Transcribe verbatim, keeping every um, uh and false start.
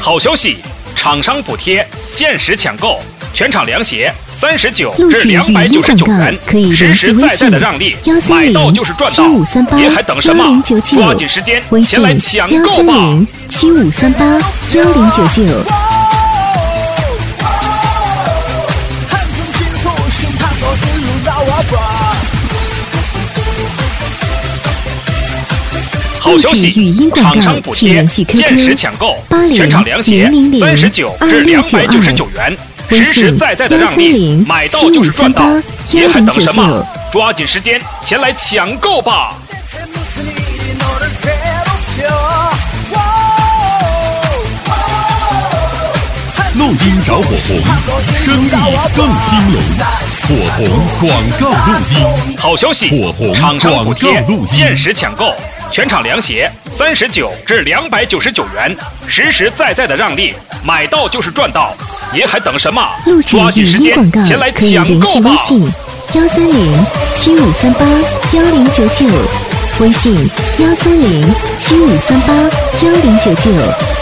好消息，厂商补贴，限时抢购，全场凉鞋三十九录制至两百九十九元， 可以实实在在的让利，买到就是赚到，你还等什么？抓紧时间前来抢购吧！ 七五三八幺零九九。 好消息，厂商补贴，限时抢购，全场凉鞋三十九至两百九十九元，实实在在的让利，买到就是赚到，你还等什么？抓紧时间前来抢购吧！ 录音找火红，生意更兴隆。火红广告录音， 好消息， 火红厂商补贴， 录音限时抢购，全场凉鞋三十九至两百九十九元，实实在在的让利，买到就是赚到，您还等什么？抓紧时间前来抢购吧！ 微信幺三零七五三八幺零九九，微信幺三零七五三八幺零九九。